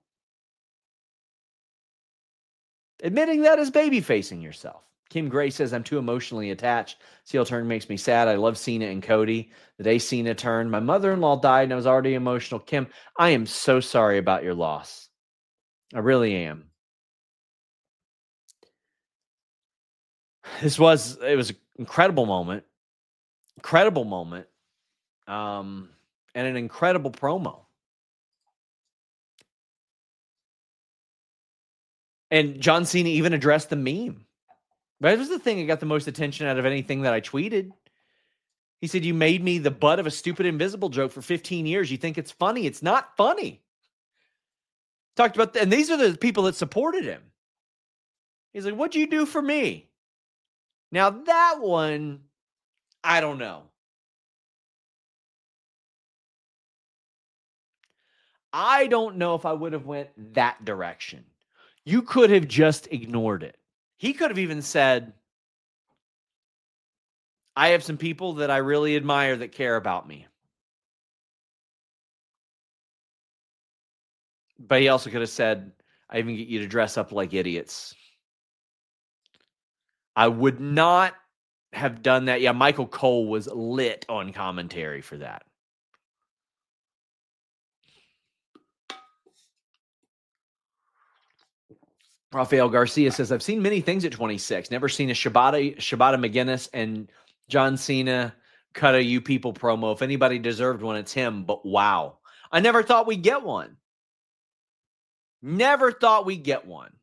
B: Admitting that is baby-facing yourself. Kim Gray says, I'm too emotionally attached. Seal turn makes me sad. I love Cena and Cody. The day Cena turned, my mother-in-law died and I was already emotional. Kim, I am so sorry about your loss. I really am. it was an incredible moment, and an incredible promo. And John Cena even addressed the meme. That was the thing that got the most attention out of anything that I tweeted. He said, "You made me the butt of a stupid invisible joke for 15 years. You think it's funny? It's not funny." Talked about, and these are the people that supported him. He's like, "What'd you do for me?" Now that one, I don't know. I don't know if I would have went that direction. You could have just ignored it. He could have even said, "I have some people that I really admire that care about me." But he also could have said, "I even get you to dress up like idiots." I would not have done that. Yeah, Michael Cole was lit on commentary for that. Rafael Garcia says, "I've seen many things at 26. Never seen a Shibata McGinnis and John Cena cut a You People promo. If anybody deserved one, it's him. But wow. I never thought we'd get one. Never thought we'd get one."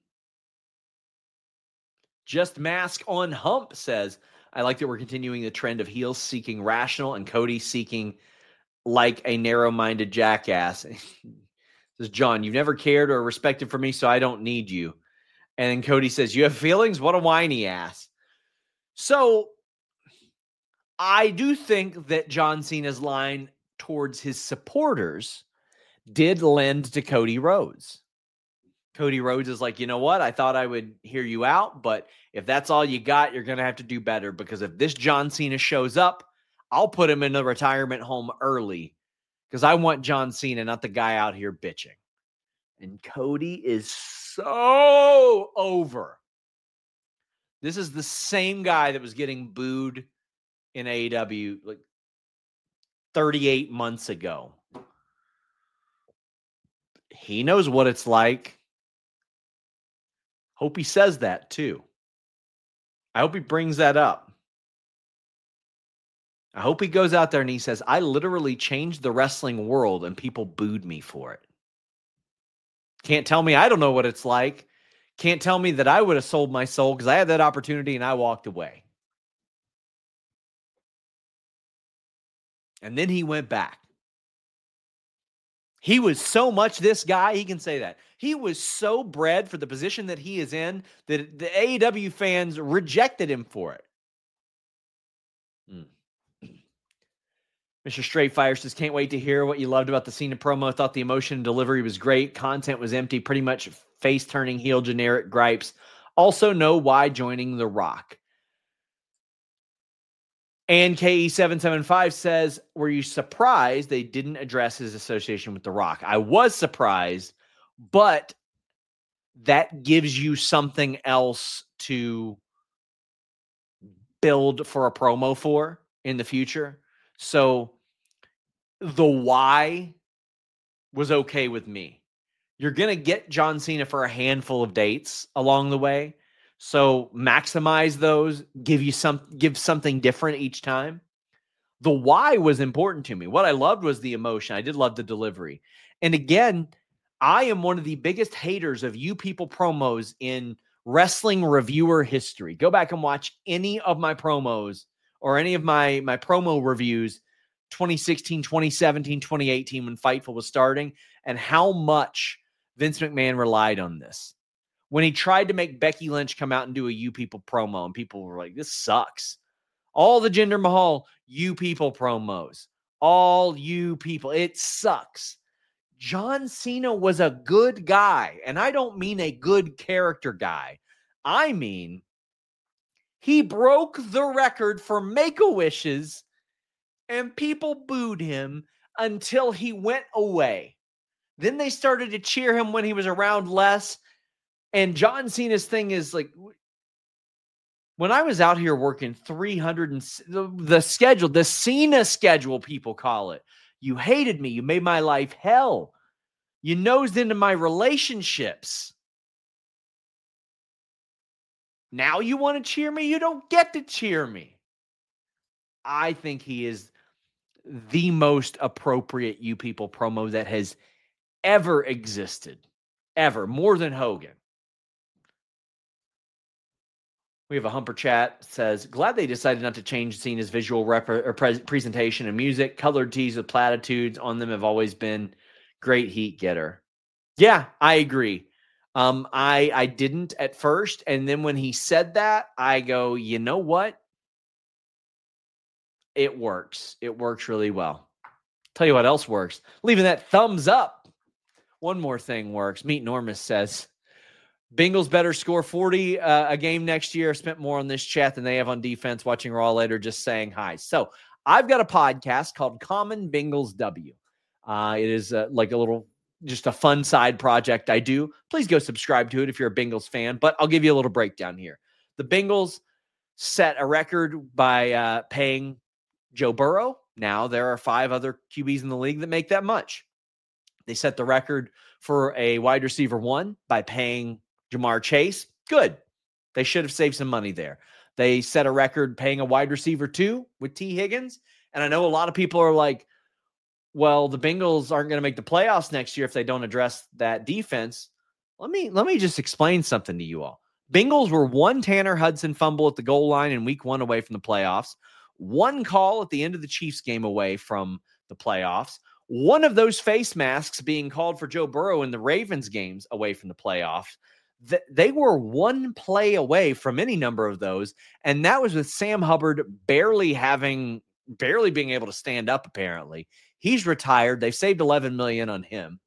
B: Just Mask on Hump says, "I like that we're continuing the trend of heels seeking rational and Cody seeking like a narrow-minded jackass." Says, "John, you've never cared or respected for me, so I don't need you." And then Cody says, "You have feelings? What a whiny ass." So I do think that John Cena's line towards his supporters did lend to Cody Rhodes. Cody Rhodes is like, "You know what? I thought I would hear you out, but if that's all you got, you're going to have to do better, because if this John Cena shows up, I'll put him in the retirement home early because I want John Cena, not the guy out here bitching." And Cody is so over. This is the same guy that was getting booed in AEW like 38 months ago. He knows what it's like. Hope he says that too. I hope he brings that up. I hope he goes out there and he says, "I literally changed the wrestling world and people booed me for it. Can't tell me I don't know what it's like. Can't tell me that I would have sold my soul because I had that opportunity and I walked away." And then he went back. He was so much this guy, he can say that. He was so bred for the position that he is in that the AEW fans rejected him for it. Mr. Straight Fire says, "Can't wait to hear what you loved about the Cena promo. Thought the emotion and delivery was great. Content was empty, pretty much face-turning heel generic gripes. Also know why joining The Rock." And KE775 says, "Were you surprised they didn't address his association with The Rock?" I was surprised, but that gives you something else to build for a promo for in the future. So the why was okay with me. You're going to get John Cena for a handful of dates along the way. So maximize those, give something different each time. The why was important to me. What I loved was the emotion. I did love the delivery. And again, I am one of the biggest haters of You People promos in wrestling reviewer history. Go back and watch any of my promos or any of my promo reviews 2016, 2017, 2018 when Fightful was starting, and how much Vince McMahon relied on this. When he tried to make Becky Lynch come out and do a You People promo, and people were like, "This sucks." All the Jinder Mahal You People promos. All You People. It sucks. John Cena was a good guy, and I don't mean a good character guy. I mean, he broke the record for Make-A-Wishes, and people booed him until he went away. Then they started to cheer him when he was around less. And John Cena's thing is like, when I was out here working 300 and the schedule, the Cena schedule, people call it. You hated me. You made my life hell. You nosed into my relationships. Now you want to cheer me? You don't get to cheer me. I think he is the most appropriate You People promo that has ever existed. Ever. More than Hogan. We have a Humper chat says, glad they decided not to change Cena's visual presentation and music. Colored tees with platitudes on them have always been great heat getter. Yeah, I agree. I didn't at first. And then when he said that, I go, you know what? It works. It works really well. Tell you what else works. Leaving that thumbs up. One more thing works. Meet Normus says, Bengals better score 40 a game next year. Spent more on this chat than they have on defense. Watching Raw later, just saying hi. So I've got a podcast called Common Bengals W. It is like a little, just a fun side project I do. Please go subscribe to it if you're a Bengals fan. But I'll give you a little breakdown here. The Bengals set a record by paying Joe Burrow. Now there are 5 other QBs in the league that make that much. They set the record for a wide receiver 1 by paying Jamar Chase. Good. They should have saved some money there. They set a record paying a wide receiver 2 with T. Higgins. And I know a lot of people are like, well, the Bengals aren't going to make the playoffs next year if they don't address that defense. Let me just explain something to you all. Bengals were 1 Tanner Hudson fumble at the goal line in week 1 away from the playoffs. 1 call at the end of the Chiefs game away from the playoffs. 1 of those face masks being called for Joe Burrow in the Ravens games away from the playoffs. They were 1 play away from any number of those. And that was with Sam Hubbard barely being able to stand up, apparently. He's retired. They've saved $11 million on him.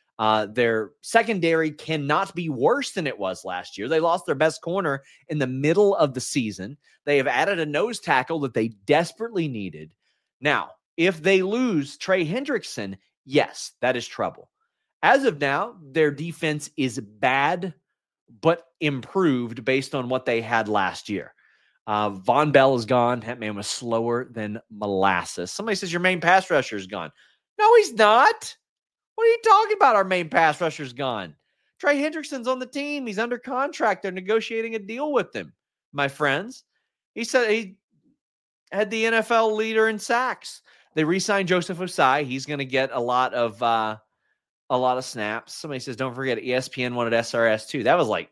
B: Their secondary cannot be worse than it was last year. They lost their best corner in the middle of the season. They have added a nose tackle that they desperately needed. Now, if they lose Trey Hendrickson, yes, that is trouble. As of now, their defense is bad, but improved based on what they had last year. Von Bell is gone. That man was slower than molasses. Somebody says your main pass rusher is gone. No, he's not. What are you talking about? Our main pass rusher's gone. Trey Hendrickson's on the team. He's under contract. They're negotiating a deal with him, my friends. He said he had the NFL leader in sacks. They re-signed Joseph Osai. He's going to get a lot of snaps. Somebody says, don't forget ESPN wanted SRS too. That was like,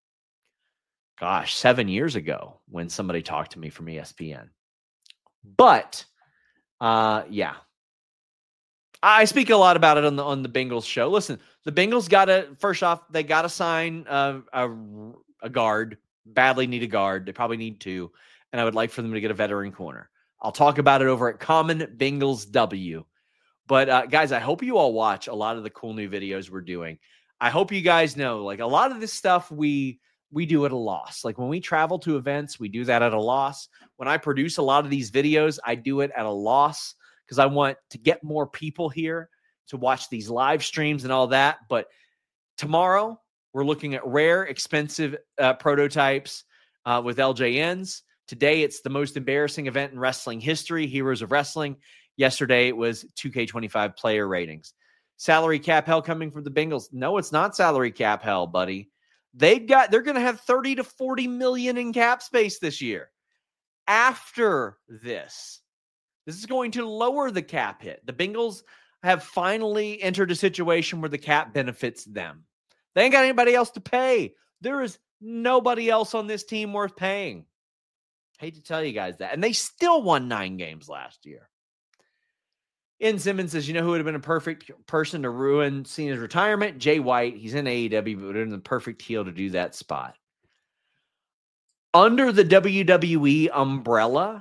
B: 7 years ago when somebody talked to me from ESPN. But, yeah. I speak a lot about it on the Bengals show. Listen, the Bengals they got to sign a guard, badly need a guard. They probably need 2, and I would like for them to get a veteran corner. I'll talk about it over at Common Bengals W. But guys, I hope you all watch a lot of the cool new videos we're doing. I hope you guys know, like, a lot of this stuff we do at a loss. Like when we travel to events, we do that at a loss. When I produce a lot of these videos, I do it at a loss, because I want to get more people here to watch these live streams and all that. But tomorrow, we're looking at rare, expensive prototypes with LJNs. Today, it's the most embarrassing event in wrestling history, Heroes of Wrestling. Yesterday, it was 2K25 player ratings. Salary cap hell coming from the Bengals. No, it's not salary cap hell, buddy. They're going to have 30 to 40 million in cap space this year. After this is going to lower the cap hit. The Bengals have finally entered a situation where the cap benefits them. They ain't got anybody else to pay. There is nobody else on this team worth paying. Hate to tell you guys that. And they still won 9 games last year. Ian Simmons says, you know who would have been a perfect person to ruin Cena's retirement? Jay White. He's in AEW, but would have been the perfect heel to do that spot. Under the WWE umbrella,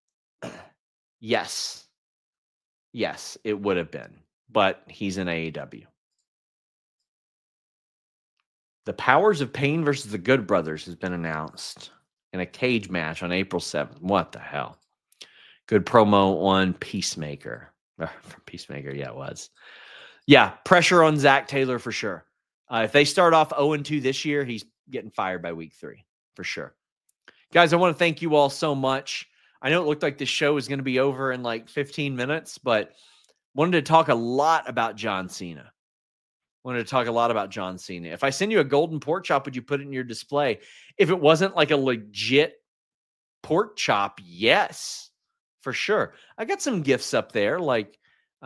B: yes, it would have been, but he's in AEW. The Powers of Pain versus the Good Brothers has been announced in a cage match on April 7th. What the hell? Good promo on Peacemaker. From Peacemaker, yeah, it was. Yeah, pressure on Zach Taylor for sure. If they start off 0-2 this year, he's getting fired by week 3 for sure. Guys, I want to thank you all so much. I know it looked like this show was going to be over in like 15 minutes, but wanted to talk a lot about John Cena. Wanted to talk a lot about John Cena. If I send you a golden pork chop, would you put it in your display? If it wasn't like a legit pork chop, yes, for sure. I got some gifts up there. Like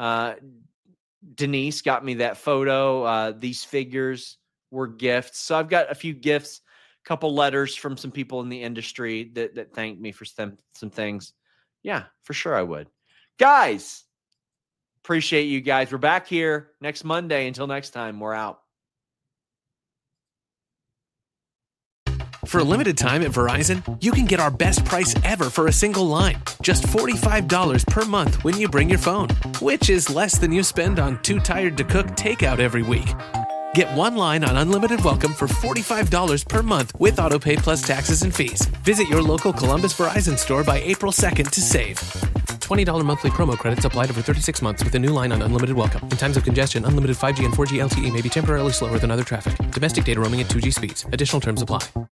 B: Denise got me that photo. These figures were gifts. So I've got a few gifts, a couple letters from some people in the industry that thanked me for some things. Yeah, for sure I would. Guys, appreciate you guys. We're back here next Monday. Until next time, we're out.
A: For a limited time at Verizon, you can get our best price ever for a single line. Just $45 per month when you bring your phone, which is less than you spend on Too Tired to Cook takeout every week. Get one line on Unlimited Welcome for $45 per month with AutoPay plus taxes and fees. Visit your local Columbus Verizon store by April 2nd to save. $20 monthly promo credits applied over 36 months with a new line on Unlimited Welcome. In times of congestion, unlimited 5G and 4G LTE may be temporarily slower than other traffic. Domestic data roaming at 2G speeds. Additional terms apply.